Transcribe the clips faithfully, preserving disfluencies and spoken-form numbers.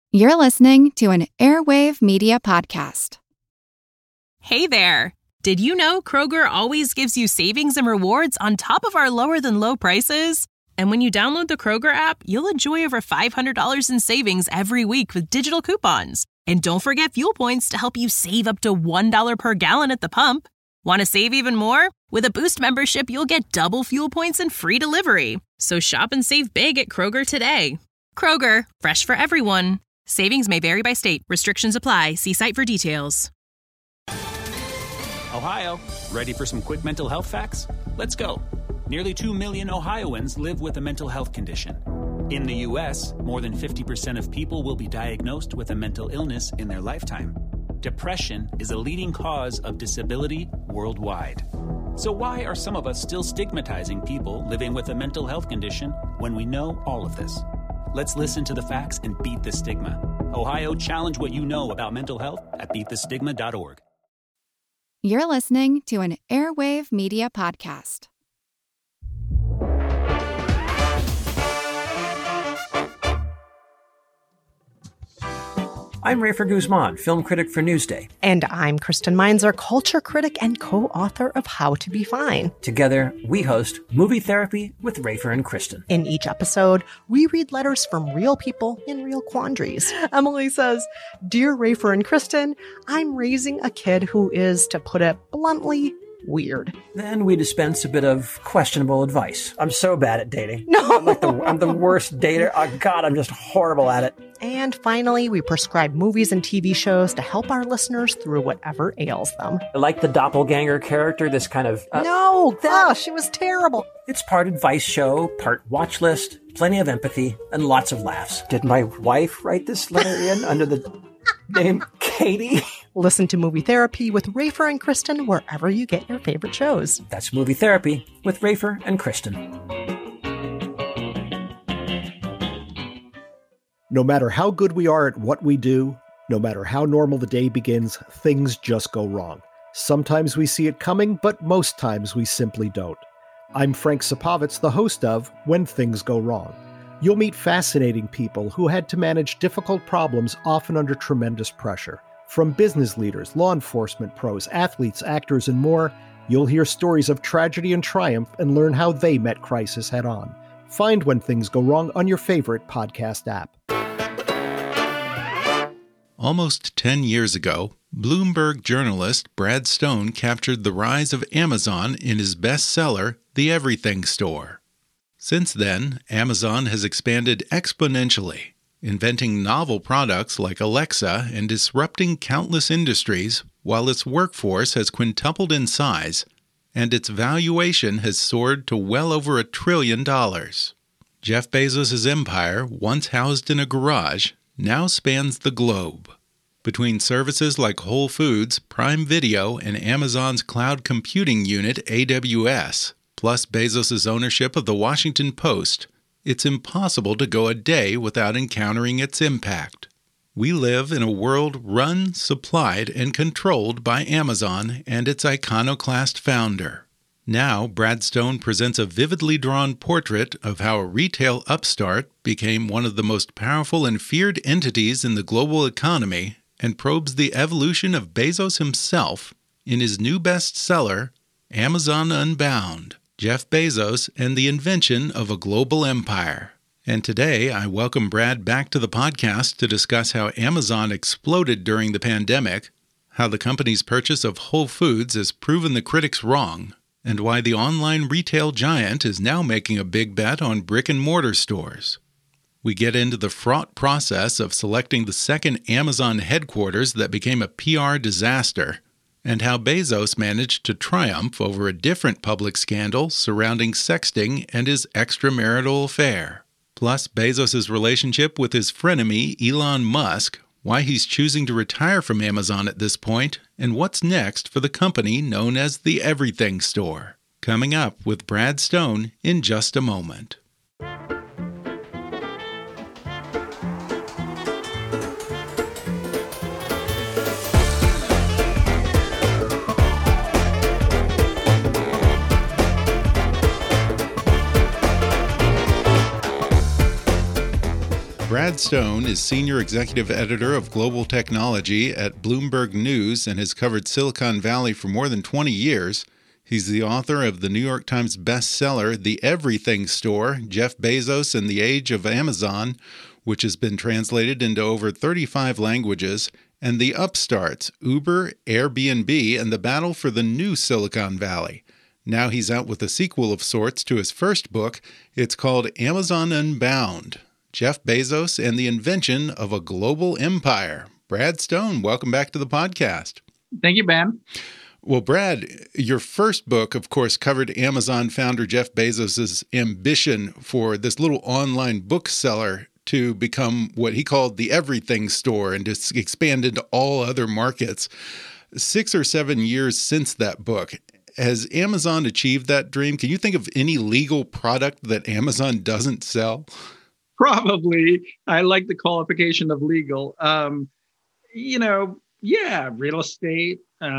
You're listening to an Airwave Media Podcast. Hey there! Did you know Kroger always gives you savings and rewards on top of our lower-than-low prices? And when you download the Kroger app, you'll enjoy over five hundred dollars in savings every week with digital coupons. And don't forget fuel points to help you save up to one dollar per gallon at the pump. Want to save even more? With a Boost membership, you'll get double fuel points and free delivery. So shop and save big at Kroger today. Kroger, fresh for everyone. Savings may vary by state. Restrictions apply. See site for details. Ohio, ready for some quick mental health facts? Let's go. Nearly two million Ohioans live with a mental health condition. In the U S, more than fifty percent of people will be diagnosed with a mental illness in their lifetime. Depression is a leading cause of disability worldwide. So why are some of us still stigmatizing people living with a mental health condition when we know all of this? Let's listen to the facts and beat the stigma. Ohio, challenge what you know about mental health at beat the stigma dot org. You're listening to an Airwave Media Podcast. I'm Rafer Guzman, film critic for Newsday. And I'm Kristen Meinzer, culture critic and co-author of How to Be Fine. Together, we host Movie Therapy with Rafer and Kristen. In each episode, we read letters from real people in real quandaries. Emily says, "Dear Rafer and Kristen, I'm raising a kid who is, to put it bluntly, weird." Then we dispense a bit of questionable advice. I'm so bad at dating. No. I'm like the, I'm the worst dater. Oh, God, I'm just horrible at it. And finally, we prescribe movies and T V shows to help our listeners through whatever ails them. I like the doppelganger character, this kind of... Uh, no, gosh, it was terrible. It's part advice show, part watch list, plenty of empathy, and lots of laughs. Did my wife write this letter in under the name Katie? Listen to Movie Therapy with Rafer and Kristen wherever you get your favorite shows. That's Movie Therapy with Rafer and Kristen. No matter how good we are at what we do, no matter how normal the day begins, things just go wrong. Sometimes we see it coming, but most times we simply don't. I'm Frank Sapovitz, the host of When Things Go Wrong. You'll meet fascinating people who had to manage difficult problems, often under tremendous pressure. From business leaders, law enforcement pros, athletes, actors, and more, you'll hear stories of tragedy and triumph and learn how they met crisis head on. Find When Things Go Wrong on your favorite podcast app. Almost ten years ago, Bloomberg journalist Brad Stone captured the rise of Amazon in his bestseller, The Everything Store. Since then, Amazon has expanded exponentially, inventing novel products like Alexa and disrupting countless industries, while its workforce has quintupled in size and its valuation has soared to well over a trillion dollars. Jeff Bezos' empire, once housed in a garage, now spans the globe. Between services like Whole Foods, Prime Video, and Amazon's cloud computing unit A W S, plus Bezos' ownership of the Washington Post, it's impossible to go a day without encountering its impact. We live in a world run, supplied, and controlled by Amazon and its iconoclast founder. Now, Brad Stone presents a vividly drawn portrait of how a retail upstart became one of the most powerful and feared entities in the global economy and probes the evolution of Bezos himself in his new bestseller, Amazon Unbound, Jeff Bezos and the Invention of a Global Empire. And today, I welcome Brad back to the podcast to discuss how Amazon exploded during the pandemic, how the company's purchase of Whole Foods has proven the critics wrong, and why the online retail giant is now making a big bet on brick-and-mortar stores. We get into the fraught process of selecting the second Amazon headquarters that became a P R disaster, and how Bezos managed to triumph over a different public scandal surrounding sexting and his extramarital affair. Plus, Bezos' relationship with his frenemy Elon Musk, why he's choosing to retire from Amazon at this point, and what's next for the company known as the Everything Store. Coming up with Brad Stone in just a moment. Brad Brad Stone is Senior Executive Editor of Global Technology at Bloomberg News and has covered Silicon Valley for more than twenty years. He's the author of the New York Times bestseller, The Everything Store, Jeff Bezos and the Age of Amazon, which has been translated into over thirty-five languages, and The Upstarts, Uber, Airbnb, and the Battle for the New Silicon Valley. Now he's out with a sequel of sorts to his first book. It's called Amazon Unbound, Jeff Bezos and the Invention of a Global Empire. Brad Stone, welcome back to the podcast. Thank you, Ben. Well, Brad, your first book, of course, covered Amazon founder Jeff Bezos' ambition for this little online bookseller to become what he called the everything store and to expand into all other markets. Six or seven years since that book, has Amazon achieved that dream? Can you think of any legal product that Amazon doesn't sell? Probably. I like the qualification of legal. Um, you know, yeah, real estate.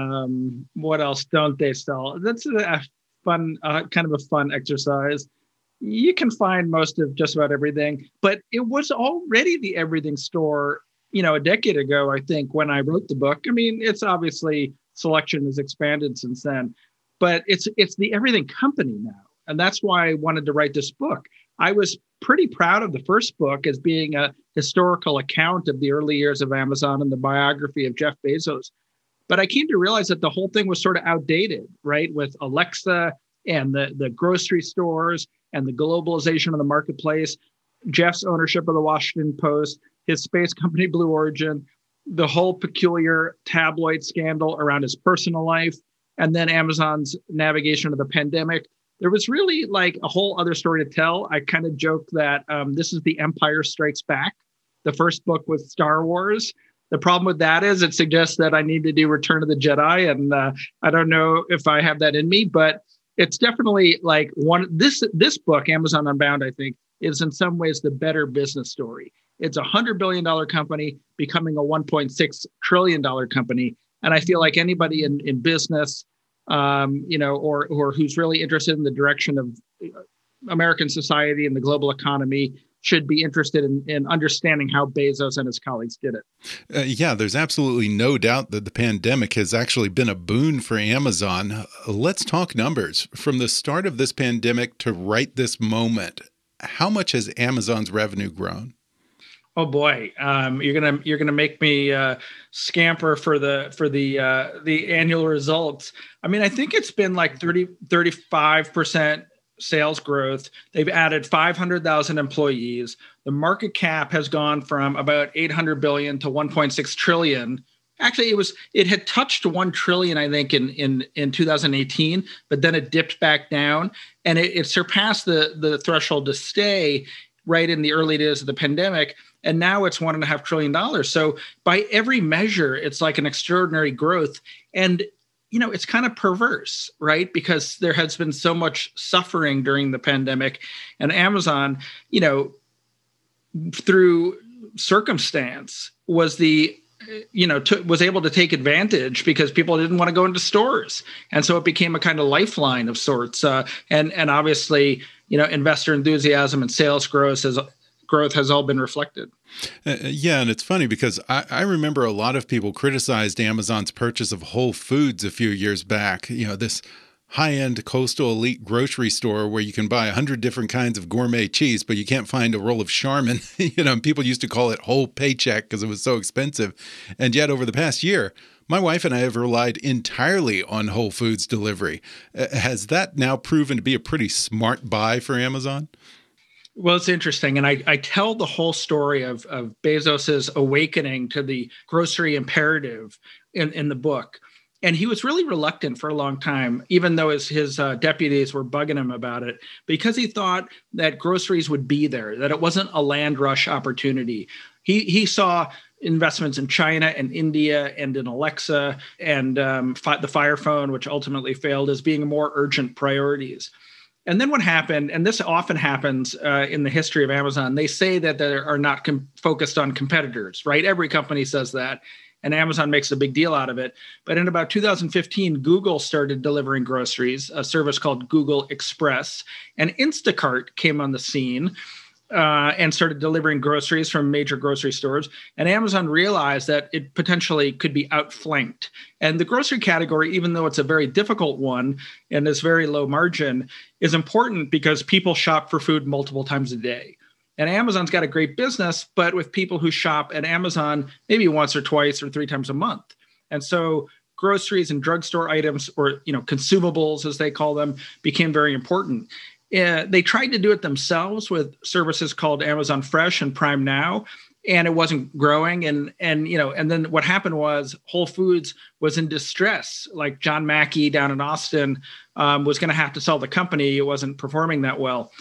Um, what else don't they sell? That's a fun, uh, kind of a fun exercise. You can find most of just about everything, but it was already the everything store, you know, a decade ago, I think, when I wrote the book. I mean, it's obviously selection has expanded since then. But it's it's the everything company now. And that's why I wanted to write this book. I was pretty proud of the first book as being a historical account of the early years of Amazon and the biography of Jeff Bezos. But I came to realize that the whole thing was sort of outdated, right? With Alexa and the, the grocery stores and the globalization of the marketplace, Jeff's ownership of the Washington Post, his space company, Blue Origin, the whole peculiar tabloid scandal around his personal life, and then Amazon's navigation of the pandemic. There was really like a whole other story to tell. I kind of joke that um, this is the Empire Strikes Back, the first book with Star Wars. The problem with that is it suggests that I need to do Return of the Jedi. And uh, I don't know if I have that in me, but it's definitely like one, this, this book, Amazon Unbound, I think, is in some ways the better business story. It's a one hundred billion dollars company becoming a one point six trillion dollars company. And I feel like anybody in, in business, um, you know, or or who's really interested in the direction of American society and the global economy should be interested in, in understanding how Bezos and his colleagues did it. Uh, yeah, there's absolutely no doubt that the pandemic has actually been a boon for Amazon. Uh, let's talk numbers. From the start of this pandemic to right this moment, how much has Amazon's revenue grown? Oh boy, um, you're gonna you're gonna make me uh, scamper for the for the uh, the annual results. I mean, I think it's been like thirty, thirty-five percent sales growth. They've added five hundred thousand employees. The market cap has gone from about eight hundred billion to one point six trillion. Actually, it was it had touched one trillion, I think, in in in two thousand eighteen, but then it dipped back down, and it, it surpassed the the threshold to stay right in the early days of the pandemic. And now it's one and a half trillion dollars. So by every measure, it's like an extraordinary growth. And, you know, it's kind of perverse, right? Because there has been so much suffering during the pandemic. And Amazon, you know, through circumstance was the, you know, t- was able to take advantage because people didn't want to go into stores. And so it became a kind of lifeline of sorts. Uh, and, and obviously, you know, investor enthusiasm and sales growth has growth has all been reflected. Uh, yeah, and it's funny because I, I remember a lot of people criticized Amazon's purchase of Whole Foods a few years back. You know, this high-end coastal elite grocery store where you can buy a hundred different kinds of gourmet cheese, but you can't find a roll of Charmin. You know, and people used to call it Whole Paycheck because it was so expensive. And yet over the past year, my wife and I have relied entirely on Whole Foods delivery. Uh, has that now proven to be a pretty smart buy for Amazon? Well, it's interesting. And I, I tell the whole story of, of Bezos's awakening to the grocery imperative in, in the book. And he was really reluctant for a long time, even though his, his uh, deputies were bugging him about it, because he thought that groceries would be there, that it wasn't a land rush opportunity. He, he saw investments in China and India and in Alexa and um, fi- the Fire Phone, which ultimately failed, as being more urgent priorities. And then what happened, and this often happens uh, in the history of Amazon, they say that they are not com- focused on competitors, right? Every company says that, and Amazon makes a big deal out of it. But in about two thousand fifteen, Google started delivering groceries, a service called Google Express, and Instacart came on the scene. uh, and started delivering groceries from major grocery stores. And Amazon realized that it potentially could be outflanked. And the grocery category, even though it's a very difficult one and is very low margin, is important because people shop for food multiple times a day. And Amazon's got a great business, but with people who shop at Amazon maybe once or twice or three times a month. And so groceries and drugstore items, or you know, consumables as they call them, became very important. Uh, they tried to do it themselves with services called Amazon Fresh and Prime Now, and it wasn't growing. And and you know, and then what happened was Whole Foods was in distress. Like John Mackey down in Austin um, was going to have to sell the company. It wasn't performing that well.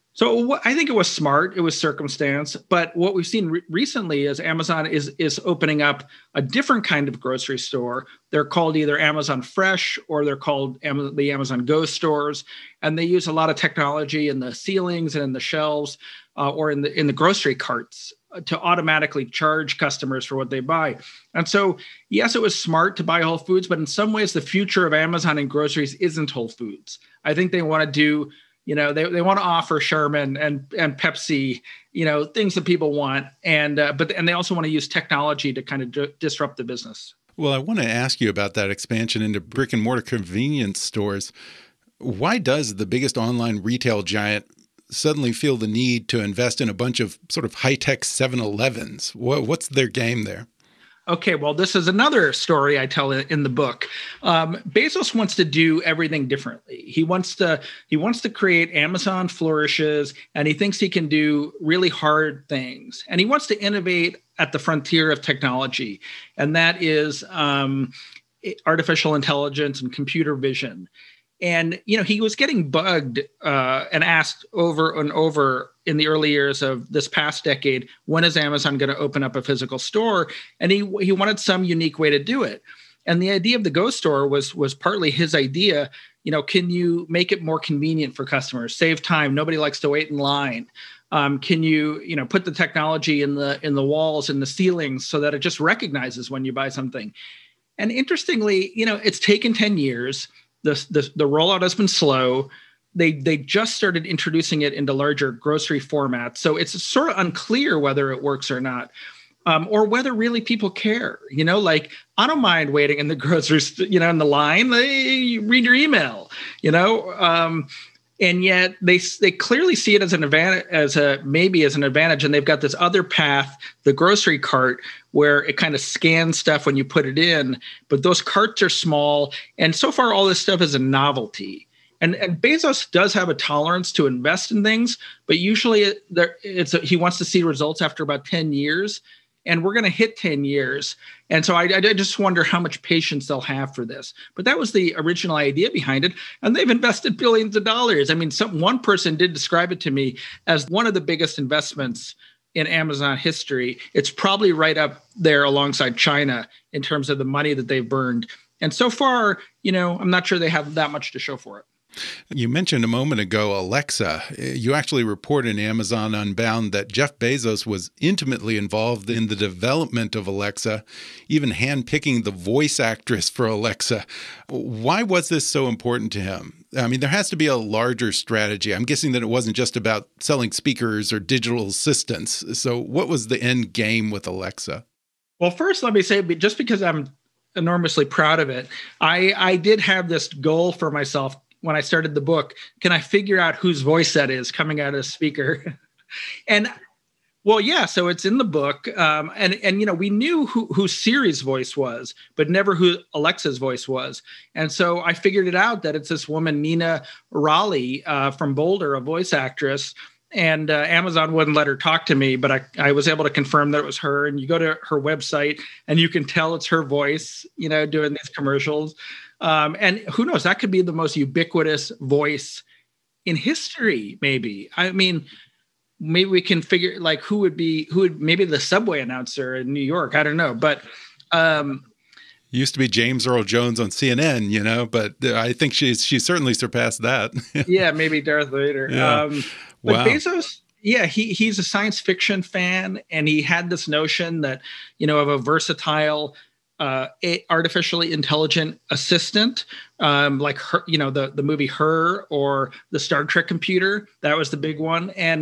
So I think it was smart. It was circumstance. But what we've seen re- recently is Amazon is, is opening up a different kind of grocery store. They're called either Amazon Fresh or they're called Am- the Amazon Go stores. And they use a lot of technology in the ceilings and in the shelves uh, or in the in the grocery carts to automatically charge customers for what they buy. And so, yes, it was smart to buy Whole Foods, but in some ways, the future of Amazon and groceries isn't Whole Foods. I think they want to do You know, they, they want to offer Sherman and, and Pepsi, you know, things that people want. And uh, but and they also want to use technology to kind of d- disrupt the business. Well, I want to ask you about that expansion into brick and mortar convenience stores. Why does the biggest online retail giant suddenly feel the need to invest in a bunch of sort of high-tech seven elevens? What, what's their game there? Okay, well, this is another story I tell in the book. Um, Bezos wants to do everything differently. He wants to he wants to create Amazon flourishes, and he thinks he can do really hard things. And he wants to innovate at the frontier of technology, and that is um, artificial intelligence and computer vision. And, you know, he was getting bugged uh, and asked over and over in the early years of this past decade, when is Amazon going to open up a physical store? And he he wanted some unique way to do it. And the idea of the Go store was, was partly his idea. You know, can you make it more convenient for customers, save time? Nobody likes to wait in line. Um, can you, you know, put the technology in the in the walls and the ceilings so that it just recognizes when you buy something? And interestingly, you know, it's taken ten years. The, the, the rollout has been slow. They they just started introducing it into larger grocery formats. So it's sort of unclear whether it works or not, um, or whether really people care. You know, like I don't mind waiting in the grocery, you know, in the line. They read your email, you know, um, and yet they they clearly see it as an advantage, as a maybe as an advantage. And they've got this other path, the grocery cart, where it kind of scans stuff when you put it in, but those carts are small. And so far, all this stuff is a novelty. And, and Bezos does have a tolerance to invest in things, but usually it, there, it's a, he wants to see results after about ten years. And we're going to hit ten years. And so I, I just wonder how much patience they'll have for this. But that was the original idea behind it. And they've invested billions of dollars. I mean, some, one person did describe it to me as one of the biggest investments in Amazon history. It's probably right up there alongside China in terms of the money that they've burned. And so far, you know, I'm not sure they have that much to show for it. You mentioned a moment ago Alexa. You actually report in Amazon Unbound that Jeff Bezos was intimately involved in the development of Alexa, even handpicking the voice actress for Alexa. Why was this so important to him? I mean, there has to be a larger strategy. I'm guessing that it wasn't just about selling speakers or digital assistants. So what was the end game with Alexa? Well, first, let me say, just because I'm enormously proud of it, I, I did have this goal for myself when I started the book. Can I figure out whose voice that is coming out of the speaker? and well, yeah, so it's in the book. Um, and, and, you know, we knew who, who Siri's voice was, but never who Alexa's voice was. And so I figured it out that it's this woman, Nina Raleigh uh, from Boulder, a voice actress. And uh, Amazon wouldn't let her talk to me, but I, I was able to confirm that it was her. And you go to her website and you can tell it's her voice, you know, doing these commercials. Um, and who knows, that could be the most ubiquitous voice in history, maybe. I mean, maybe we can figure like who would be, who would maybe the subway announcer in New York. I don't know. But um, used to be James Earl Jones on C N N, you know, but I think she's she's certainly surpassed that. yeah, maybe Darth Vader. Yeah. Um, but wow. Bezos, yeah, he he's a science fiction fan, and he had this notion that, you know, of a versatile Uh, a artificially intelligent assistant, um, like her, you know, the, the movie Her or the Star Trek computer. That was the big one. And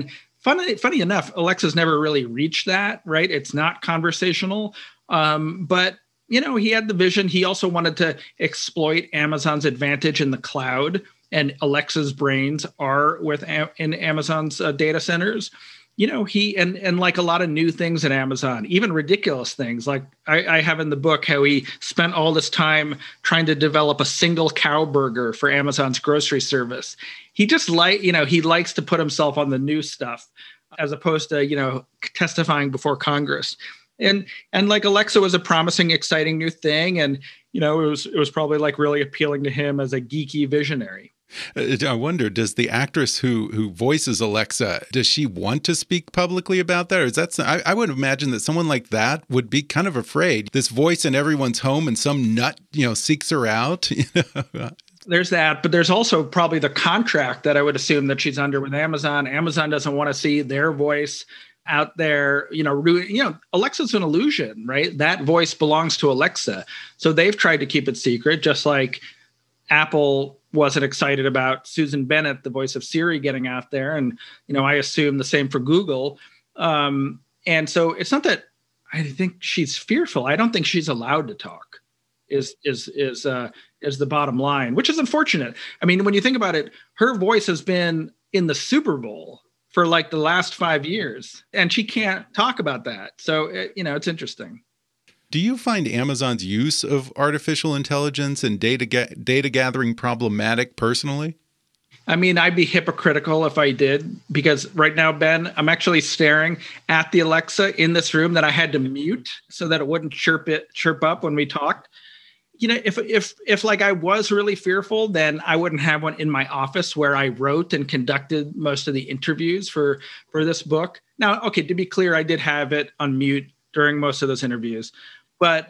funny, funny enough, Alexa's never really reached that, right? It's not conversational. Um, but, you know, he had the vision. He also wanted to exploit Amazon's advantage in the cloud, and Alexa's brains are with in Amazon's uh, data centers. You know, he and and like a lot of new things at Amazon, even ridiculous things. Like I, I have in the book how he spent all this time trying to develop a single cow burger for Amazon's grocery service. He just like, you know, he likes to put himself on the new stuff as opposed to, you know, testifying before Congress. And and like Alexa was a promising, exciting new thing. And, you know, it was it was probably like really appealing to him as a geeky visionary. I wonder, does the actress who who voices Alexa, does she want to speak publicly about that? Or is that, I, I would imagine that someone like that would be kind of afraid. This voice in everyone's home and some nut, you know, seeks her out. There's that, but there's also probably the contract that I would assume that she's under with Amazon. Amazon doesn't want to see their voice out there, you know, you know, Alexa's an illusion, right? That voice belongs to Alexa. So they've tried to keep it secret, just like Apple wasn't excited about Susan Bennett, the voice of Siri, getting out there. And, you know, I assume the same for Google. Um, and so it's not that I think she's fearful. I don't think she's allowed to talk is, is, is, uh, is the bottom line, which is unfortunate. I mean, when you think about it, her voice has been in the Super Bowl for like the last five years, and she can't talk about that. So, it, you know, it's interesting. Do you find Amazon's use of artificial intelligence and data ga- data gathering problematic personally? I mean, I'd be hypocritical if I did, because right now, Ben, I'm actually staring at the Alexa in this room that I had to mute so that it wouldn't chirp it chirp up when we talked. You know, if if if like I was really fearful, then I wouldn't have one in my office where I wrote and conducted most of the interviews for for this book. Now, okay, to be clear, I did have it on mute during most of those interviews. But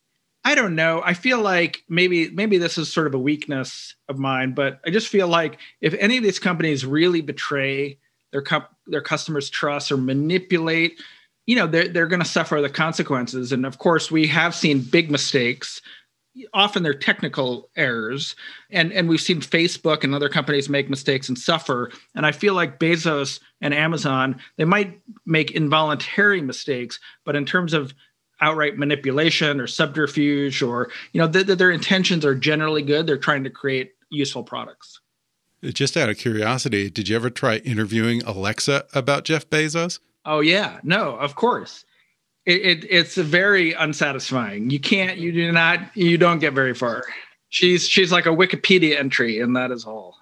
I don't know. I feel like maybe maybe this is sort of a weakness of mine, but I just feel like if any of these companies really betray their com- their customers' trust or manipulate, you know, they're, they're going to suffer the consequences. And of course, we have seen big mistakes. Often they're technical errors. And, and we've seen Facebook and other companies make mistakes and suffer. And I feel like Bezos and Amazon, they might make involuntary mistakes, but in terms of outright manipulation or subterfuge, or, you know, th- th- their intentions are generally good. They're trying to create useful products. Just out of curiosity, did you ever try interviewing Alexa about Jeff Bezos? Oh, yeah. No, of course. It, it it's very unsatisfying. You can't, you do not, you don't get very far. She's, she's like a Wikipedia entry, and that is all.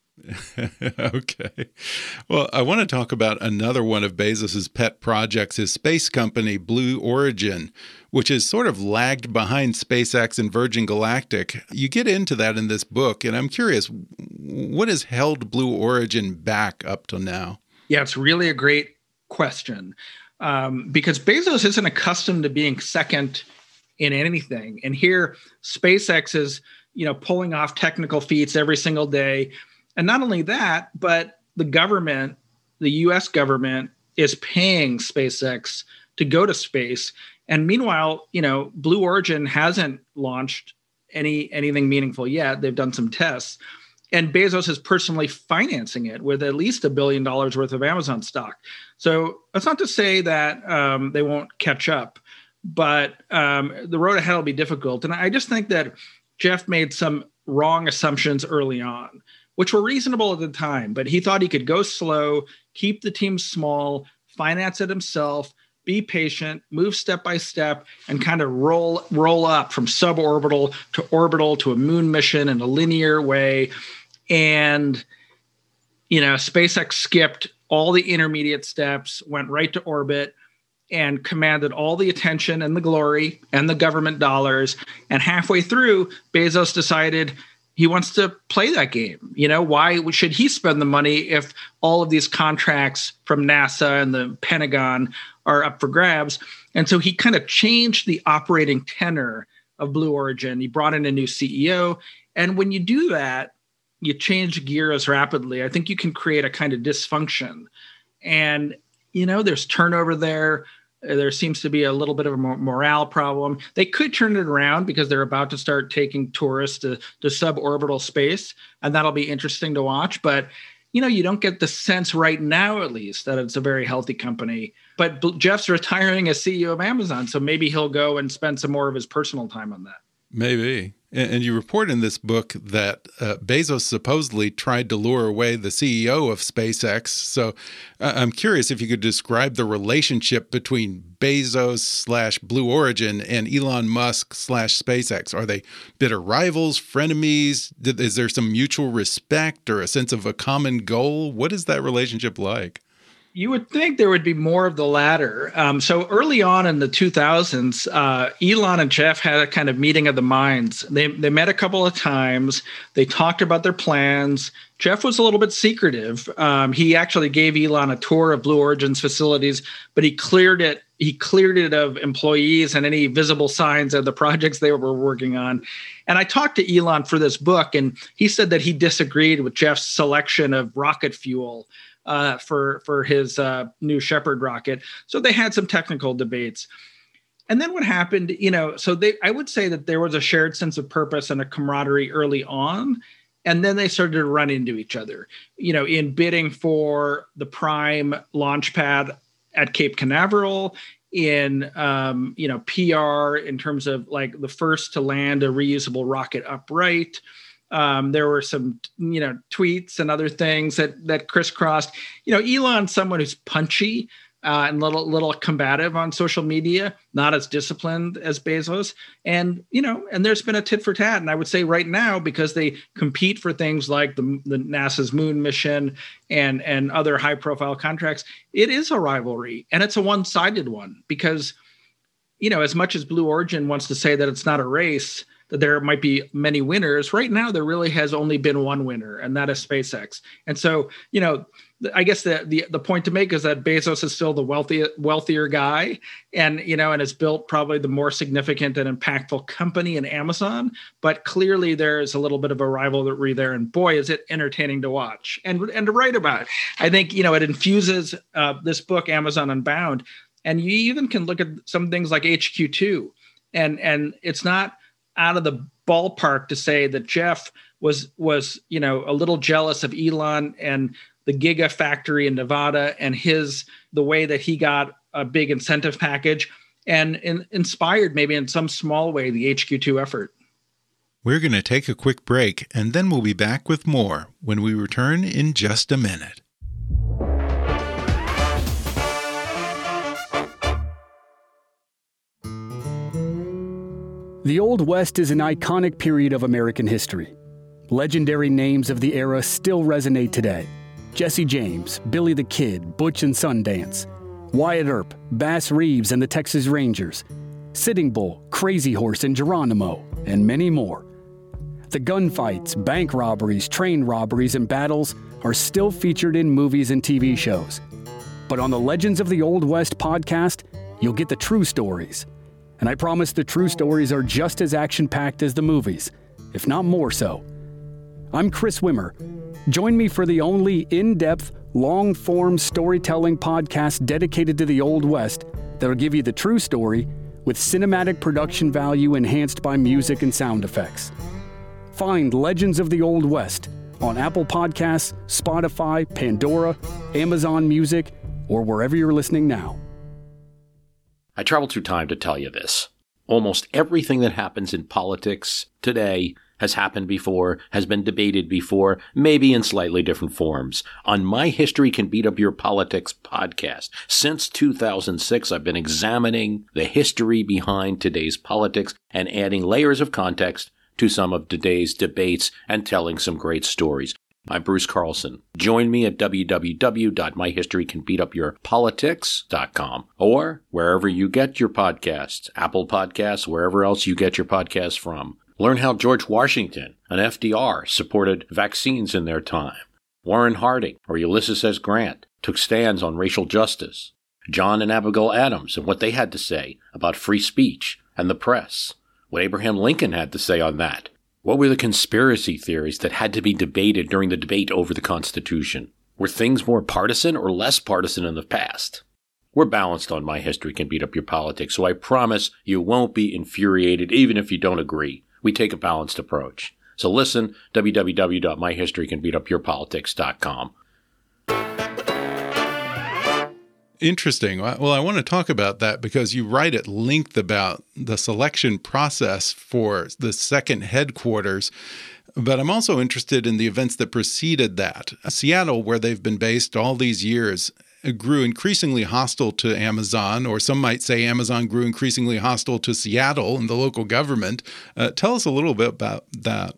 Okay. Well, I want to talk about another one of Bezos's pet projects, his space company, Blue Origin, which has sort of lagged behind SpaceX and Virgin Galactic. You get into that in this book, and I'm curious, what has held Blue Origin back up till now? Yeah, it's really a great question, um, because Bezos isn't accustomed to being second in anything. And here, SpaceX is, you know, pulling off technical feats every single day. And not only that, but the government, the U S government, is paying SpaceX to go to space. And meanwhile, you know, Blue Origin hasn't launched any anything meaningful yet. They've done some tests. And Bezos is personally financing it with at least a billion dollars worth of Amazon stock. So that's not to say that um, they won't catch up, but um, the road ahead will be difficult. And I just think that Jeff made some wrong assumptions early on, which were reasonable at the time, but he thought he could go slow, keep the team small, finance it himself, be patient, move step by step, and kind of roll roll up from suborbital to orbital to a moon mission in a linear way. And, you know, SpaceX skipped all the intermediate steps, went right to orbit, and commanded all the attention and the glory and the government dollars. And halfway through, Bezos decided he wants to play that game. You know, why should he spend the money if all of these contracts from NASA and the Pentagon are up for grabs? And so he kind of changed the operating tenor of Blue Origin. He brought in a new C E O. And when you do that, you change gears rapidly. I think you can create a kind of dysfunction. And, you know, there's turnover there. There seems to be a little bit of a morale problem. They could turn it around because they're about to start taking tourists to, to suborbital space, and that'll be interesting to watch. But, you know, you don't get the sense right now, at least, that it's a very healthy company. But Jeff's retiring as C E O of Amazon, so maybe he'll go and spend some more of his personal time on that. Maybe. And you report in this book that uh, Bezos supposedly tried to lure away the C E O of SpaceX. So uh, I'm curious if you could describe the relationship between Bezos slash Blue Origin and Elon Musk slash SpaceX. Are they bitter rivals, frenemies? Did, is there some mutual respect or a sense of a common goal? What is that relationship like? You would think there would be more of the latter. Um, so early on in the two thousands, uh, Elon and Jeff had a kind of meeting of the minds. They they met a couple of times. They talked about their plans. Jeff was a little bit secretive. Um, he actually gave Elon a tour of Blue Origin's facilities, but he cleared it. He cleared it of employees and any visible signs of the projects they were working on. And I talked to Elon for this book, and he said that he disagreed with Jeff's selection of rocket fuel Uh, for for his uh, New Shepard rocket. So they had some technical debates. And then what happened, you know, so they I would say that there was a shared sense of purpose and a camaraderie early on. And then they started to run into each other, you know, in bidding for the prime launch pad at Cape Canaveral, in, um, you know, P R in terms of like the first to land a reusable rocket upright. Um, there were some, you know, tweets and other things that that crisscrossed. You know, Elon's someone who's punchy uh, and little little combative on social media, not as disciplined as Bezos. And you know, and there's been a tit for tat. And I would say right now, because they compete for things like the, the NASA's moon mission and and other high profile contracts, it is a rivalry, and it's a one sided one. Because, you know, as much as Blue Origin wants to say that it's not a race, that there might be many winners, right now there really has only been one winner, and that is SpaceX. And so, you know, I guess the the, the point to make is that Bezos is still the wealthy, wealthier guy, and, you know, and has built probably the more significant and impactful company in Amazon. But clearly there's a little bit of a rivalry there, and boy, is it entertaining to watch and, and to write about. I think, you know, it infuses uh, this book, Amazon Unbound, and you even can look at some things like H Q two, and and it's not out of the ballpark to say that Jeff was, was, you know, a little jealous of Elon and the Gigafactory in Nevada and his, the way that he got a big incentive package, and, and inspired maybe in some small way the H Q two effort. We're going to take a quick break, and then we'll be back with more when we return in just a minute. The Old West is an iconic period of American history. Legendary names of the era still resonate today. Jesse James, Billy the Kid, Butch and Sundance, Wyatt Earp, Bass Reeves and the Texas Rangers, Sitting Bull, Crazy Horse and Geronimo, and many more. The gunfights, bank robberies, train robberies, and battles are still featured in movies and T V shows. But on the Legends of the Old West podcast, you'll get the true stories. And I promise the true stories are just as action-packed as the movies, if not more so. I'm Chris Wimmer. Join me for the only in-depth, long-form storytelling podcast dedicated to the Old West that'll give you the true story with cinematic production value enhanced by music and sound effects. Find Legends of the Old West on Apple Podcasts, Spotify, Pandora, Amazon Music, or wherever you're listening now. I traveled through time to tell you this. Almost everything that happens in politics today has happened before, has been debated before, maybe in slightly different forms. On My History Can Beat Up Your Politics podcast, since two thousand six, I've been examining the history behind today's politics and adding layers of context to some of today's debates and telling some great stories. I'm Bruce Carlson. Join me at w w w dot my history can beat up your politics dot com or wherever you get your podcasts, Apple Podcasts, wherever else you get your podcasts from. Learn how George Washington and F D R supported vaccines in their time. Warren Harding or Ulysses S. Grant took stands on racial justice. John and Abigail Adams and what they had to say about free speech and the press. What Abraham Lincoln had to say on that. What were the conspiracy theories that had to be debated during the debate over the Constitution? Were things more partisan or less partisan in the past? We're balanced on My History Can Beat Up Your Politics, so I promise you won't be infuriated even if you don't agree. We take a balanced approach. So listen, w w w dot my history can beat up your politics dot com. Interesting. Well, I want to talk about that because you write at length about the selection process for the second headquarters. But I'm also interested in the events that preceded that. Seattle, where they've been based all these years, grew increasingly hostile to Amazon, or some might say Amazon grew increasingly hostile to Seattle and the local government. Uh, tell us a little bit about that.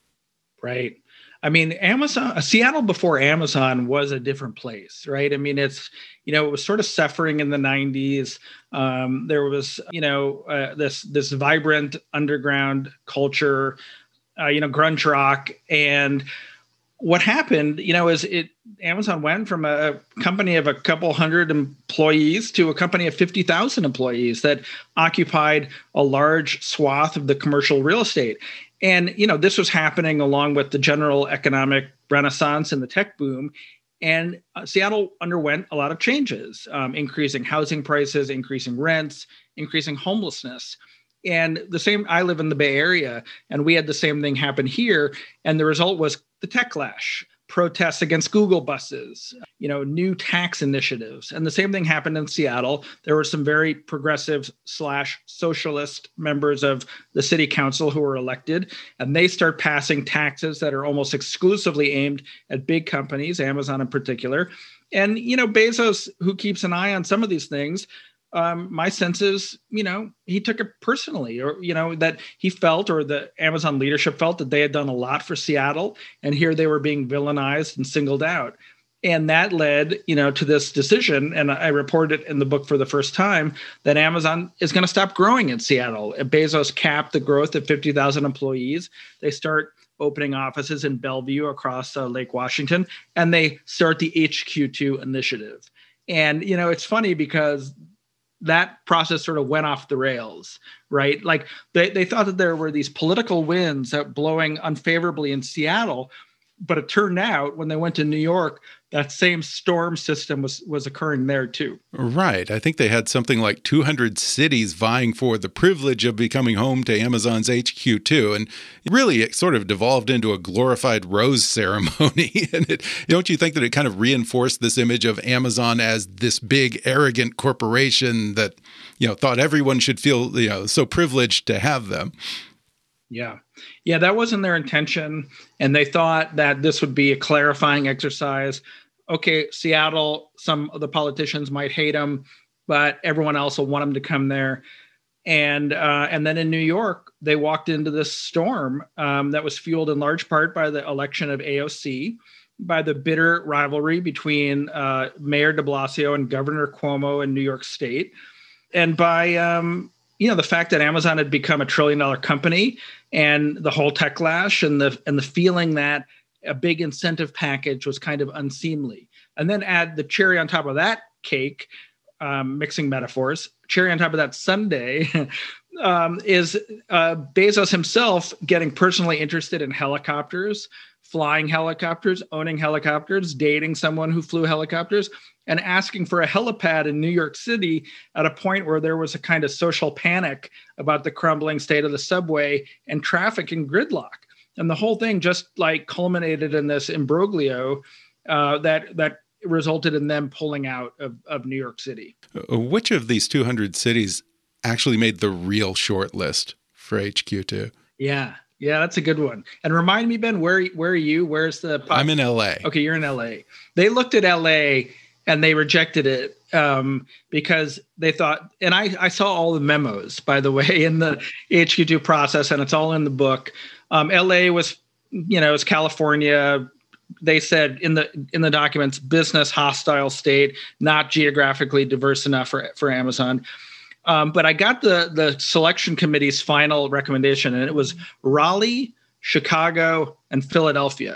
Right. I mean, Amazon, Seattle before Amazon was a different place, right? I mean, it's, you know, it was sort of suffering in the nineties. Um, there was, you know, uh, this this vibrant underground culture, uh, you know, grunge rock. And what happened, you know, is it Amazon went from a company of a couple hundred employees to a company of fifty thousand employees that occupied a large swath of the commercial real estate. And, you know, this was happening along with the general economic renaissance and the tech boom. And uh, Seattle underwent a lot of changes, um, increasing housing prices, increasing rents, increasing homelessness. And the same, I live in the Bay Area, and we had the same thing happen here. And the result was the techlash, protests against Google buses, you know, new tax initiatives. And the same thing happened in Seattle. There were some very progressive slash socialist members of the city council who were elected, and they start passing taxes that are almost exclusively aimed at big companies, Amazon in particular. And, you know, Bezos, who keeps an eye on some of these things, Um, my sense is, you know, he took it personally, or, you know, that he felt, or the Amazon leadership felt, that they had done a lot for Seattle, and here they were being villainized and singled out. And that led, you know, to this decision, and I reported it in the book for the first time, that Amazon is going to stop growing in Seattle. Bezos capped the growth at fifty thousand employees. They start opening offices in Bellevue across uh, Lake Washington, and they start the H Q two initiative. And, you know, it's funny because that process sort of went off the rails, right? Like they, they thought that there were these political winds that blowing unfavorably in Seattle, but it turned out when they went to New York, that same storm system was, was occurring there too. Right. I think they had something like two hundred cities vying for the privilege of becoming home to Amazon's H Q two. And really, it sort of devolved into a glorified rose ceremony. And it, don't you think that it kind of reinforced this image of Amazon as this big, arrogant corporation that, you know, thought everyone should feel, you know, so privileged to have them? Yeah. Yeah, that wasn't their intention. And they thought that this would be a clarifying exercise. Okay, Seattle, some of the politicians might hate them, but everyone else will want them to come there. And uh, and then in New York, they walked into this storm um, that was fueled in large part by the election of A O C, by the bitter rivalry between uh, Mayor de Blasio and Governor Cuomo in New York State, and by um, you know, the fact that Amazon had become a trillion dollar company, and the whole techlash, and the and the feeling that a big incentive package was kind of unseemly. And then add the cherry on top of that cake, um, mixing metaphors, cherry on top of that sundae, um, is uh, Bezos himself getting personally interested in helicopters, flying helicopters, owning helicopters, dating someone who flew helicopters, and asking for a helipad in New York City at a point where there was a kind of social panic about the crumbling state of the subway and traffic and gridlock. And the whole thing just like culminated in this imbroglio uh, that that resulted in them pulling out of, of New York City. Which of these two hundred cities actually made the real short list for H Q two? Yeah. Yeah, that's a good one. And remind me, Ben, where where are you? Where's the... I'm in L A. Okay, you're in L A. They looked at L A and they rejected it um, because they thought, and I, I saw all the memos, by the way, in the H Q two process, and it's all in the book. Um, L A was, you know, it's California. They said in the in the documents, business hostile state, not geographically diverse enough for, for Amazon. Um, but I got the the selection committee's final recommendation, and it was Raleigh, Chicago, and Philadelphia.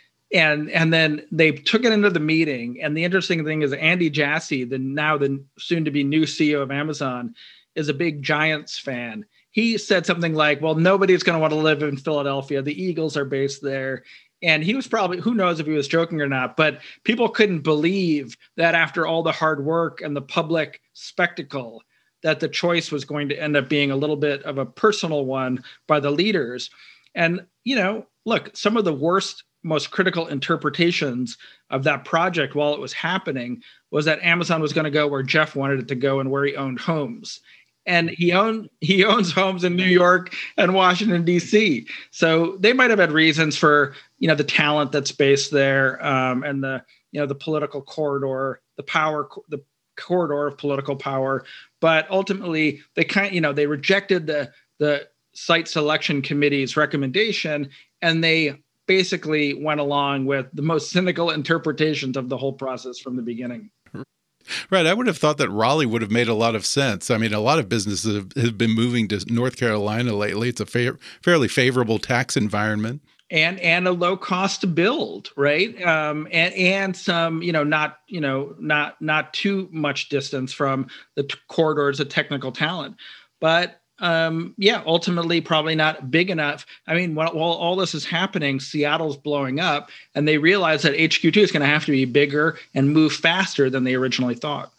And and then they took it into the meeting. And the interesting thing is Andy Jassy, the now the soon to be new C E O of Amazon, is a big Giants fan. He said something like, well, nobody's going to want to live in Philadelphia. The Eagles are based there. And he was probably, who knows if he was joking or not, but people couldn't believe that after all the hard work and the public spectacle, that the choice was going to end up being a little bit of a personal one by the leaders. And, you know, look, some of the worst, most critical interpretations of that project while it was happening was that Amazon was going to go where Jeff wanted it to go and where he owned homes. And he owned he owns homes in New York and Washington, D C. So they might have had reasons for, you know, the talent that's based there, um, and the, you know, the political corridor, the power, the corridor of political power. But ultimately, they kind, you know, they rejected the the site selection committee's recommendation, and they basically went along with the most cynical interpretations of the whole process from the beginning. Right. I would have thought that Raleigh would have made a lot of sense. I mean, a lot of businesses have, have been moving to North Carolina lately. It's a fa- fairly favorable tax environment. And and a low cost to build, right? Um, and and some, you know, not you know not not too much distance from the t- corridors of technical talent, but um, yeah, ultimately probably not big enough. I mean, while, while all this is happening, Seattle's blowing up, and they realize that H Q two is going to have to be bigger and move faster than they originally thought.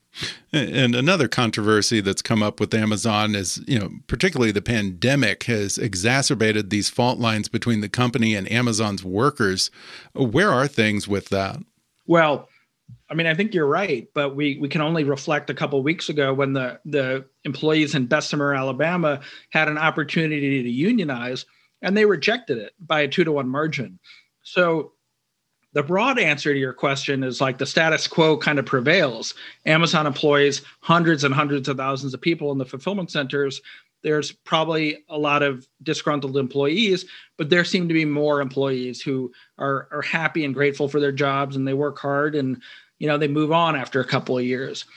And another controversy that's come up with Amazon is, you know, particularly the pandemic has exacerbated these fault lines between the company and Amazon's workers. Where are things with that? Well, I mean, I think you're right, but we we can only reflect a couple of weeks ago when the, the employees in Bessemer, Alabama, had an opportunity to unionize, and they rejected it by a two to one margin. So the broad answer to your question is like the status quo kind of prevails. Amazon employs hundreds and hundreds of thousands of people in the fulfillment centers. There's probably a lot of disgruntled employees, but there seem to be more employees who are, are happy and grateful for their jobs, and they work hard, and you know they move on after a couple of years.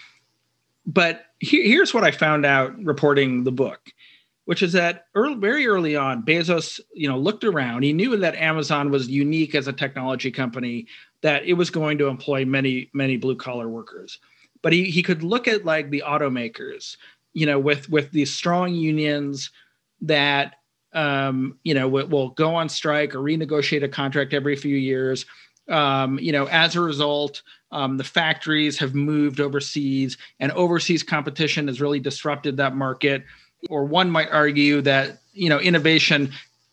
But he, here's what I found out reporting the book, which is that early, very early on, Bezos, you know, looked around. He knew that Amazon was unique as a technology company, that it was going to employ many, many blue collar workers. But he he could look at like the automakers, you know, with with these strong unions that um, you know will, will go on strike or renegotiate a contract every few years. Um, you know, as a result, um, the factories have moved overseas, and overseas competition has really disrupted that market. Or one might argue that, you know, innovation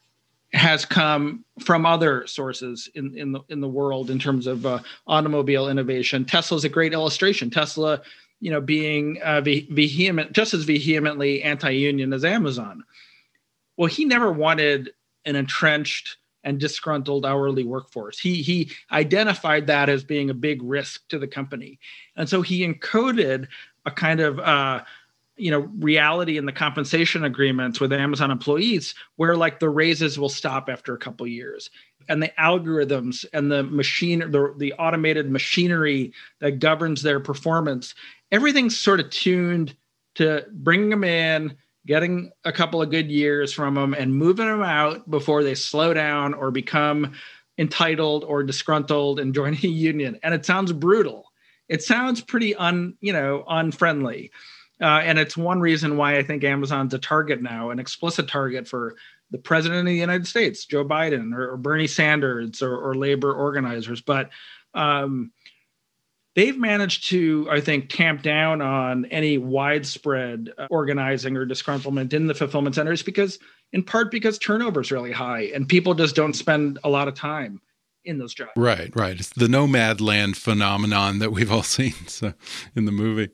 has come from other sources in, in the in the world in terms of uh, automobile innovation. Tesla is a great illustration. Tesla, you know, being uh, ve- vehement, just as vehemently anti-union as Amazon. Well, he never wanted an entrenched and disgruntled hourly workforce. He he identified that as being a big risk to the company, and so he encoded a kind of uh, you know, reality in the compensation agreements with Amazon employees where like the raises will stop after a couple of years, and the algorithms and the machine, the, the automated machinery that governs their performance, everything's sort of tuned to bringing them in, getting a couple of good years from them and moving them out before they slow down or become entitled or disgruntled and join a union. And it sounds brutal. It sounds pretty un, you know, unfriendly. Uh, and it's one reason why I think Amazon's a target now, an explicit target for the president of the United States, Joe Biden, or, or Bernie Sanders, or, or labor organizers. But um, they've managed to, I think, tamp down on any widespread uh, organizing or disgruntlement in the fulfillment centers because, in part, because turnover is really high and people just don't spend a lot of time in those jobs. Right, right. It's the nomad land phenomenon that we've all seen so, in the movie.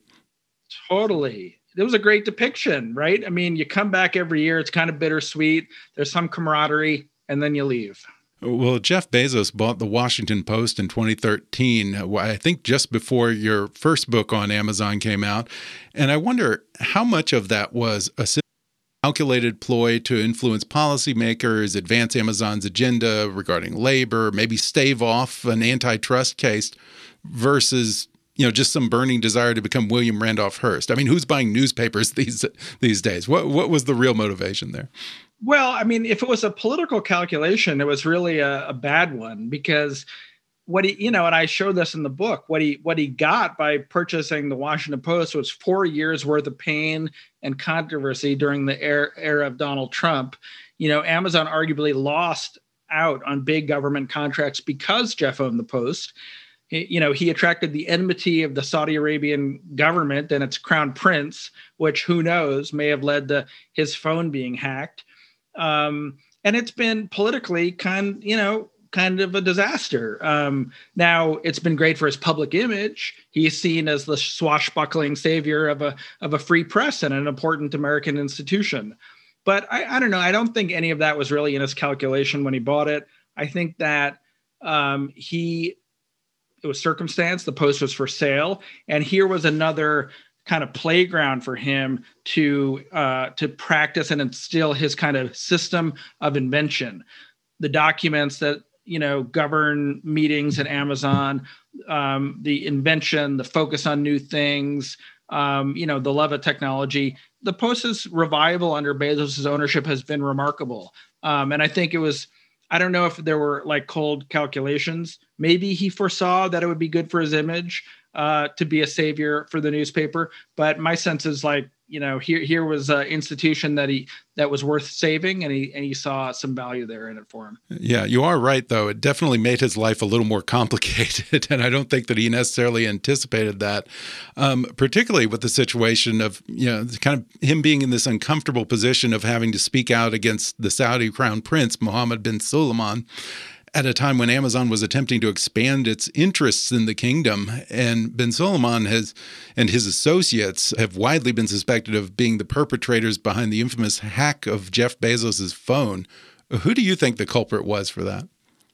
Totally. It was a great depiction, right? I mean, you come back every year. It's kind of bittersweet. There's some camaraderie, and then you leave. Well, Jeff Bezos bought the Washington Post in twenty thirteen, I think just before your first book on Amazon came out. And I wonder how much of that was a calculated ploy to influence policymakers, advance Amazon's agenda regarding labor, maybe stave off an antitrust case versus, you know, just some burning desire to become William Randolph Hearst. I mean, who's buying newspapers these these days? What what was the real motivation there? Well, I mean, if it was a political calculation, it was really a, a bad one because what he, you know, and I showed this in the book, what he what he got by purchasing the Washington Post was four years worth of pain and controversy during the era, era of Donald Trump. You know, Amazon arguably lost out on big government contracts because Jeff owned the Post. You know, he attracted the enmity of the Saudi Arabian government and its crown prince, which who knows may have led to his phone being hacked. Um, and it's been politically kind, you know, kind of a disaster. Um, now it's been great for his public image. He's seen as the swashbuckling savior of a of a free press and an important American institution. But I, I don't know. I don't think any of that was really in his calculation when he bought it. I think that um, he, it was circumstance. The Post was for sale, and here was another kind of playground for him to uh, to practice and instill his kind of system of invention. The documents that you know govern meetings at Amazon, um, the invention, the focus on new things, um, you know, the love of technology. The Post's revival under Bezos' ownership has been remarkable, um, and I think it was. I don't know if there were like cold calculations. Maybe he foresaw that it would be good for his image uh, to be a savior for the newspaper. But my sense is like, you know, here here was an institution that he that was worth saving, and he and he saw some value there in it for him. Yeah, you are right, though. It definitely made his life a little more complicated, and I don't think that he necessarily anticipated that, um, particularly with the situation of, you know, kind of him being in this uncomfortable position of having to speak out against the Saudi crown prince, Mohammed bin Salman, at a time when Amazon was attempting to expand its interests in the kingdom. And bin Salman has, and his associates have widely been suspected of being the perpetrators behind the infamous hack of Jeff Bezos's phone. Who do you think the culprit was for that?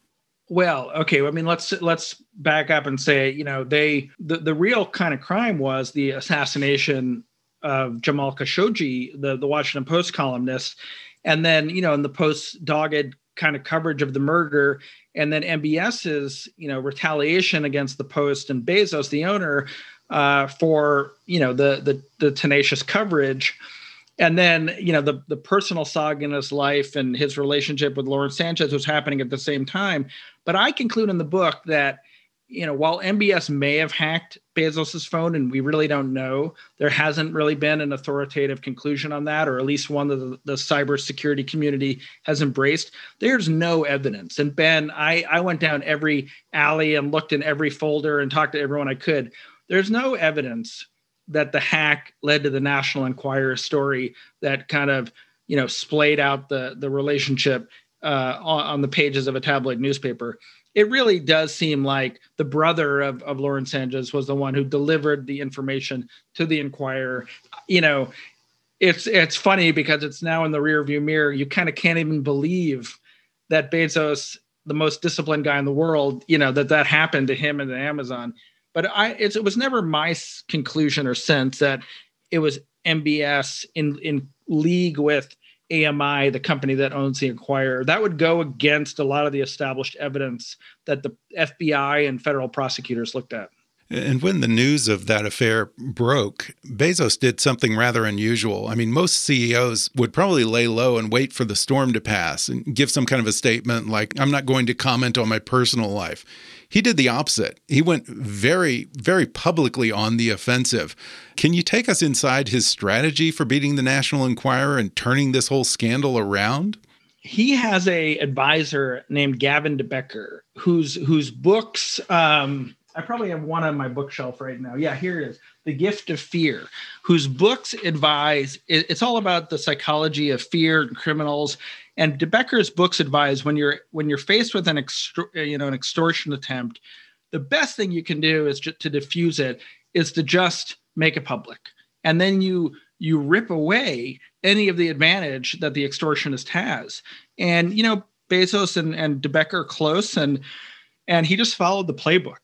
Well, okay. I mean, let's let's back up and say, you know, they the, the real kind of crime was the assassination of Jamal Khashoggi, the, the Washington Post columnist. And then, you know, in the Post's dogged kind of coverage of the murder, and then M B S's, you know, retaliation against the Post and Bezos, the owner, uh, for, you know, the, the the tenacious coverage. And then, you know, the the personal saga in his life and his relationship with Lauren Sanchez was happening at the same time. But I conclude in the book that, you know, while M B S may have hacked Bezos's phone, and we really don't know, there hasn't really been an authoritative conclusion on that, or at least one that the, the cybersecurity community has embraced. There's no evidence. And Ben, I, I went down every alley and looked in every folder and talked to everyone I could. There's no evidence that the hack led to the National Enquirer story that kind of, you know, splayed out the, the relationship uh, on, on the pages of a tabloid newspaper. It really does seem like the brother of, of Lauren Sanchez was the one who delivered the information to the Enquirer. You know, it's it's funny because it's now in the rearview mirror. You kind of can't even believe that Bezos, the most disciplined guy in the world, you know, that that happened to him and to Amazon. But I, it's, it was never my conclusion or sense that it was M B S in in league with A M I, the company that owns the Enquirer. That would go against a lot of the established evidence that the F B I and federal prosecutors looked at. And when the news of that affair broke, Bezos did something rather unusual. I mean, most C E Os would probably lay low and wait for the storm to pass and give some kind of a statement like, I'm not going to comment on my personal life. He did the opposite. He went very, very publicly on the offensive. Can you take us inside his strategy for beating the National Enquirer and turning this whole scandal around? He has a advisor named Gavin DeBecker, whose whose books, um, I probably have one on my bookshelf right now. Yeah, here it is. The Gift of Fear, whose books advise, it's all about the psychology of fear and criminals. And DeBecker's books advise when you're when you're faced with an extor- you know an extortion attempt, the best thing you can do is just to diffuse it is to just make it public, and then you you rip away any of the advantage that the extortionist has. And you know Bezos and and DeBecker are close, and and he just followed the playbook.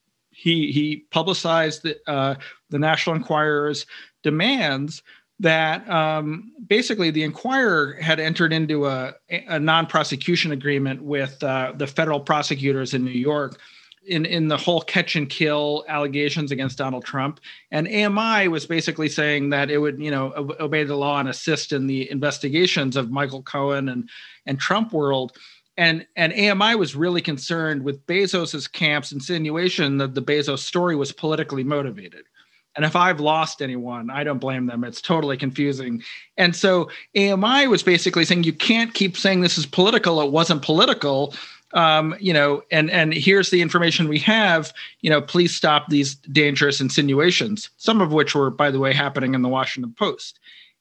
He he publicized the uh, the National Enquirer's demands that um, basically the Enquirer had entered into a, a non-prosecution agreement with uh, the federal prosecutors in New York in, in the whole catch and kill allegations against Donald Trump. And A M I was basically saying that it would, you know, obey the law and assist in the investigations of Michael Cohen and, and Trump world. And, and A M I was really concerned with Bezos's camp's insinuation that the Bezos story was politically motivated. And if I've lost anyone, I don't blame them. It's totally confusing. And so A M I was basically saying, you can't keep saying this is political. It wasn't political. Um, you know, and, and here's the information we have, you know, please stop these dangerous insinuations, some of which were, by the way, happening in the Washington Post.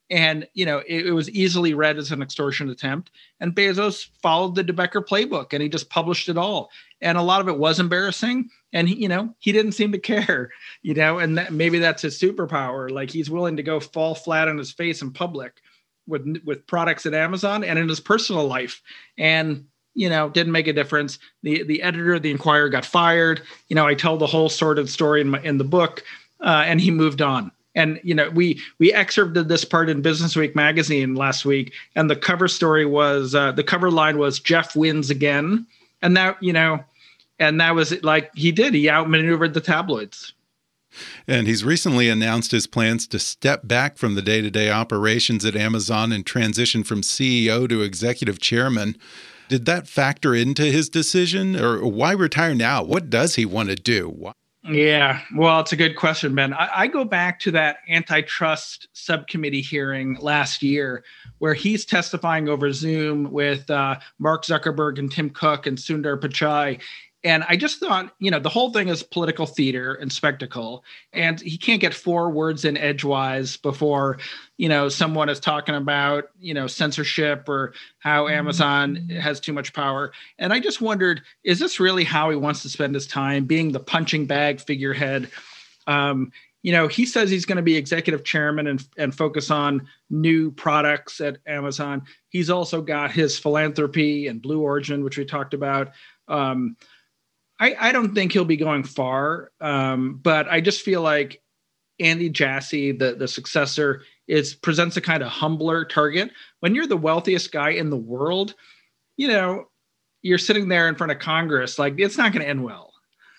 And, you know, it, it was easily read as an extortion attempt. And Bezos followed the DeBecker playbook and he just published it all. And a lot of it was embarrassing. And, he, you know, he didn't seem to care, you know, and that, maybe that's his superpower. Like he's willing to go fall flat on his face in public with, with products at Amazon and in his personal life. And, you know, didn't make a difference. The the editor of the Inquirer got fired. You know, I tell the whole sordid story in my, in the book, uh, and he moved on. And, you know, we we excerpted this part in Business Week magazine last week. And the cover story was, uh, the cover line was Jeff wins again. And that, you know, and that was like, he did, he outmaneuvered the tabloids. And he's recently announced his plans to step back from the day-to-day operations at Amazon and transition from C E O to executive chairman. Did that factor into his decision, or why retire now? What does he want to do? Why? Yeah, well, it's a good question, Ben. I, I go back to that antitrust subcommittee hearing last year where he's testifying over Zoom with uh, Mark Zuckerberg and Tim Cook and Sundar Pichai. And I just thought, you know, the whole thing is political theater and spectacle. And he can't get four words in edgewise before, you know, someone is talking about, you know, censorship or how Amazon has too much power. And I just wondered, is this really how he wants to spend his time, being the punching bag figurehead? Um, you know, he says he's going to be executive chairman and, and focus on new products at Amazon. He's also got his philanthropy and Blue Origin, which we talked about. Um, I, I don't think he'll be going far, um, but I just feel like Andy Jassy, the, the successor, is presents a kind of humbler target. When you're the wealthiest guy in the world, you know, you're sitting there in front of Congress, like it's not going to end well.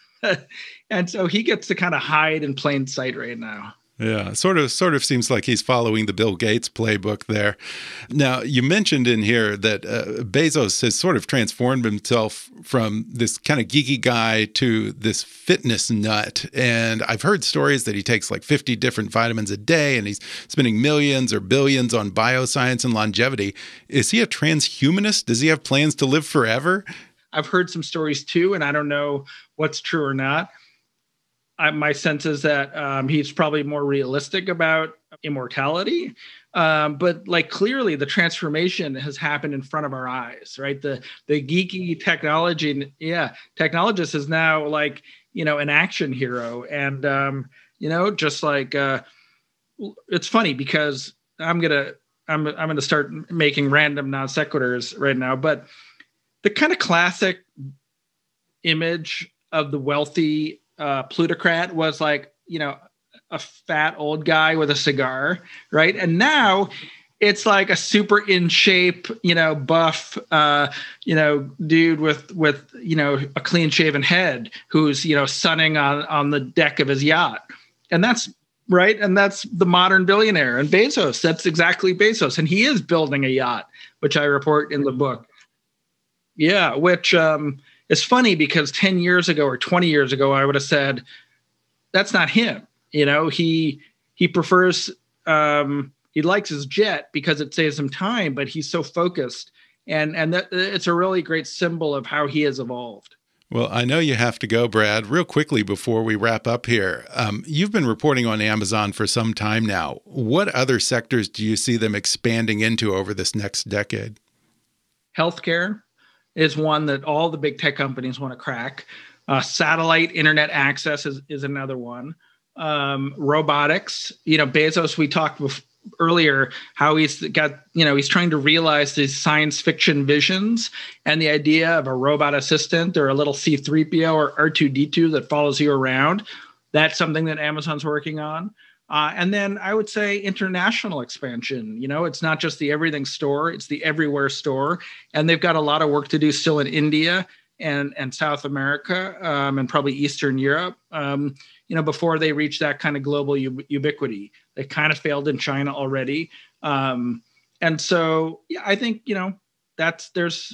And so he gets to kind of hide in plain sight right now. Yeah, sort of sort of seems like he's following the Bill Gates playbook there. Now, you mentioned in here that uh, Bezos has sort of transformed himself from this kind of geeky guy to this fitness nut. And I've heard stories that he takes like fifty different vitamins a day and he's spending millions or billions on bioscience and longevity. Is he a transhumanist? Does he have plans to live forever? I've heard some stories too, and I don't know what's true or not. I, my sense is that um, he's probably more realistic about immortality. Um, but like clearly the transformation has happened in front of our eyes, right? The the geeky technology, yeah, technologist is now like, you know, an action hero. And, um, you know, just like, uh, it's funny because I'm going to, I'm, I'm going to start making random non sequiturs right now, but the kind of classic image of the wealthy Uh, plutocrat was like, you know, a fat old guy with a cigar, right? And now it's like a super in shape, you know, buff, uh, you know, dude with, with, you know, a clean shaven head who's, you know, sunning on, on the deck of his yacht. And that's right. And that's the modern billionaire. And Bezos, that's exactly Bezos. And he is building a yacht, which I report in the book. Yeah, which, um, it's funny because ten years ago or twenty years ago, I would have said, that's not him. You know, he he prefers, um, he likes his jet because it saves him time, but he's so focused. And, and that, it's a really great symbol of how he has evolved. Well, I know you have to go, Brad. Real quickly before we wrap up here, um, you've been reporting on Amazon for some time now. What other sectors do you see them expanding into over this next decade? Healthcare is one that all the big tech companies want to crack. Uh, satellite internet access is, is another one. Um, robotics, you know, Bezos, we talked before, earlier how he's got, you know, he's trying to realize these science fiction visions and the idea of a robot assistant or a little C three P O or R two D two that follows you around. That's something that Amazon's working on. Uh, and then I would say international expansion. You know, it's not just the everything store, it's the everywhere store. And they've got a lot of work to do still in India and, and South America um, and probably Eastern Europe, um, you know, before they reach that kind of global ub- ubiquity. They kind of failed in China already. Um, and so, yeah, I think, you know, that's, there's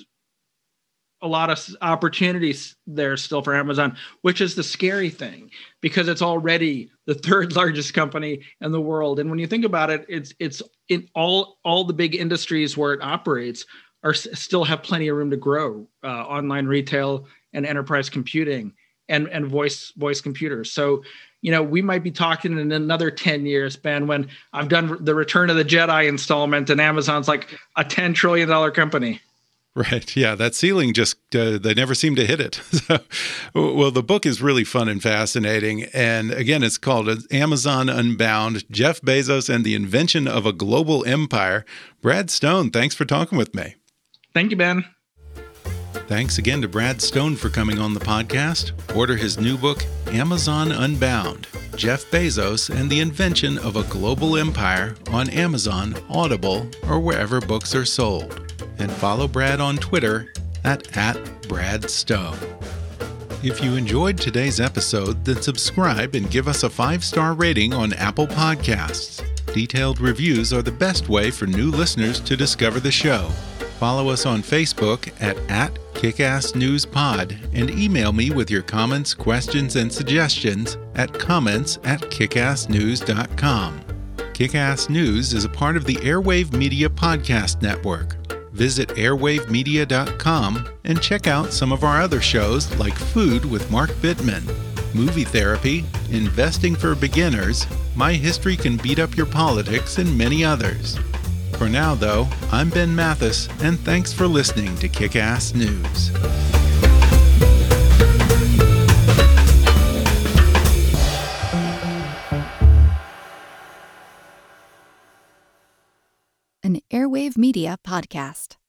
a lot of opportunities there still for Amazon, which is the scary thing because it's already the third largest company in the world. And when you think about it, it's it's in all all the big industries where it operates are still have plenty of room to grow, uh, online retail and enterprise computing and and voice voice computers. So, you know, we might be talking in another ten years, Ben, when I've done the Return of the Jedi installment and Amazon's like a ten trillion dollars company. Right. Yeah. That ceiling just, uh, they never seem to hit it. So, well, the book is really fun and fascinating. And again, it's called Amazon Unbound, Jeff Bezos and the Invention of a Global Empire. Brad Stone, thanks for talking with me. Thank you, Ben. Thanks again to Brad Stone for coming on the podcast. Order his new book, Amazon Unbound, Jeff Bezos and the Invention of a Global Empire on Amazon, Audible, or wherever books are sold. And follow Brad on Twitter at, at Brad Stone. If you enjoyed today's episode, then subscribe and give us a five-star rating on Apple Podcasts. Detailed reviews are the best way for new listeners to discover the show. Follow us on Facebook at, at KickassNewsPod and email me with your comments, questions, and suggestions at comments at kickassnews dot com. Kickass News is a part of the Airwave Media Podcast Network. Visit airwave media dot com and check out some of our other shows like Food with Mark Bittman, Movie Therapy, Investing for Beginners, My History Can Beat Up Your Politics, and many others. For now, though, I'm Ben Mathis, and thanks for listening to Kick-Ass News. An Airwave Media Podcast.